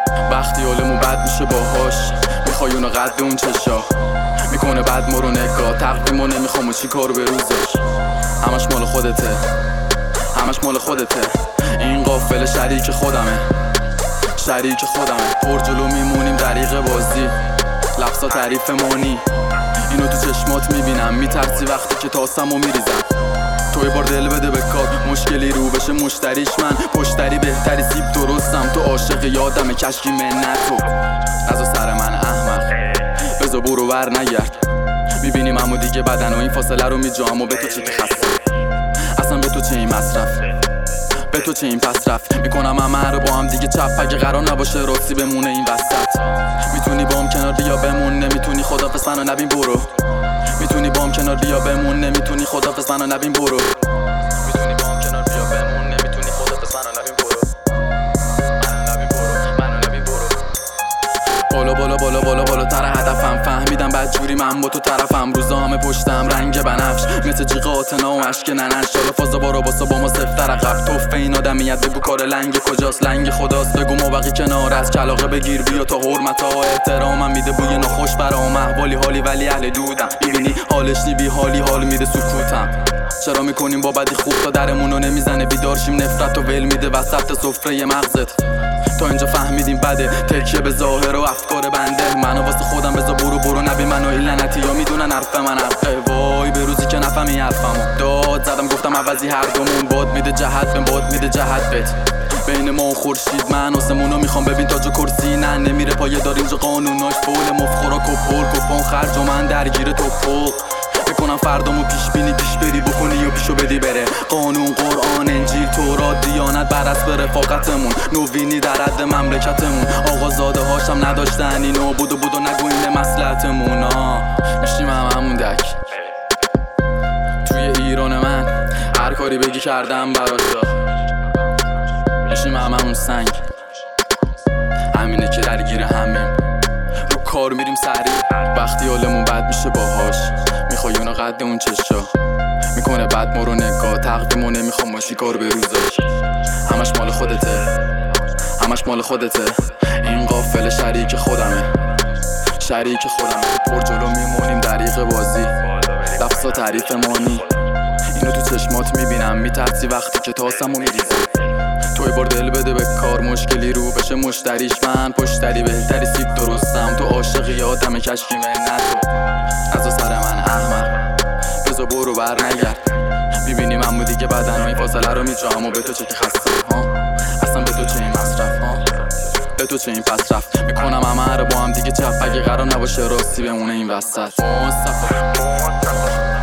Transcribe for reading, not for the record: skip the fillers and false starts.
وقتی حالمون بد میشه باهاش میخوای اونو قد اون چشا میکنه بعد ما رو نگاه تقویمو نمیخوام و چی کارو به روزش همش مال خودته همش مال خودته این قافل شریک خودمه شریک خودمه پر جلو میمونیم دریغ بازی لفظا تعریف مانی اینو تو چشمات میبینم میترسی وقتی که تاسمو میریزم تو یه بار دل بده به کار مشکلی رو بشه مشتریش من پشتری بهتری سیب درستم تو عاشق یادم کشکی منت تو نزا سر من احمق بزا برو ور نگرد میبینیم امو دیگه بدن و این فاصله رو میجام و به تو چی که خستم اصلا به تو چه این مصرف به تو چه این پس رفت میکنم همه رو با هم دیگه چپ اگه قرار نباشه راستی بمونه این وسط میتونی بام کنار بیا بمون نمیتونی خدافظ منو نبین برو میتونی بام کنار بیا بمون نمیتونی خدافظ منو نبین برو میتونی بام کنار بیا بمون نمیتونی خدافظ منو نبین برو منو نبین برو بالا بالا بالا بالا بالاتر هدفم فهمیدم بدجوری من با تو طرفم روزامه پشتم رنگ بنفش مثل جیغ آتنا و عشق ننش شالا فازا بارا باسا با ما سفتر عقب توفه این آدمیت بگو کار لنگ کجاست لنگ خداست بگو موقعی کنار از کلاغه بگیر بیا تا حرمت ها احترامم میده بوی ناخوش برام احوالی حالی ولی اهل دودم میبینی حالش نی بی حالی حال میده سکوتم چرا میکنیم با بدی خوب تا درمونو نمیزنه بیدارشیم نفرت و ول میده وسط سفره مغزت تا اینجا فهمیدیم بده تکیه به ظاهر و افکار بنده منو واسه خودم بذار برو نبی منو این لعنتی ها میدونن حرف من حرفه وای به روزی که نفهمی حرفمو داد زدم گفتم عوضی هر دومون باد میده جهت بهم باد میده جهت بت بین ما و خورشید من آسمونو میخوام ببین تاج و کرسی نه نمیره پایه دار اینجا قانوناش فول مفخورا کپون خرج و من درگیر توپق بکنم فردامو پیش بینی پیش بری بکنی و پیشو بدی بره قانون قرآن انجیل تورات دیانت بر اسب رفاقتمون نوینی در حد مملکتمون آقازاده هاشم نداشتن اینو بودو نگو اینه مصلحتمون میشیم همون دک توی ایران من هر کاری بگی کردم براشا میشیم همون سنگ همینه که درگیر همیم رو کار میریم سریع وقتی حالمون بد میشه باهاش میخوای اونو قد اون چشا میکنه بعد ما رو نگاه تقویمو نمیخوام و کار به روزش همش مال خودته همش مال خودته این قافل شریک خودمه شریک خودمه پر جلو میمونیم دریغ بازی لفظا تعریف مانی اینو تو چشمات میبینم میترسی وقتی که تاسمو میریزم توی بار دل بده به کار مشکلی رو بشه مشتریش من پشتری بهتری سیب درستم تو عاشق یادم کشکی منت تو نزا سر من احمق بزا برو بر نگرد میبینیم امو دیگه بدن و این فاصله رو میجام و به تو چه که خستم اصلا به تو چه این مصرف به تو چه این پس رفت میکنم همه رو با هم دیگه چپ اگه قرار نباشه راستی بمونه این وسط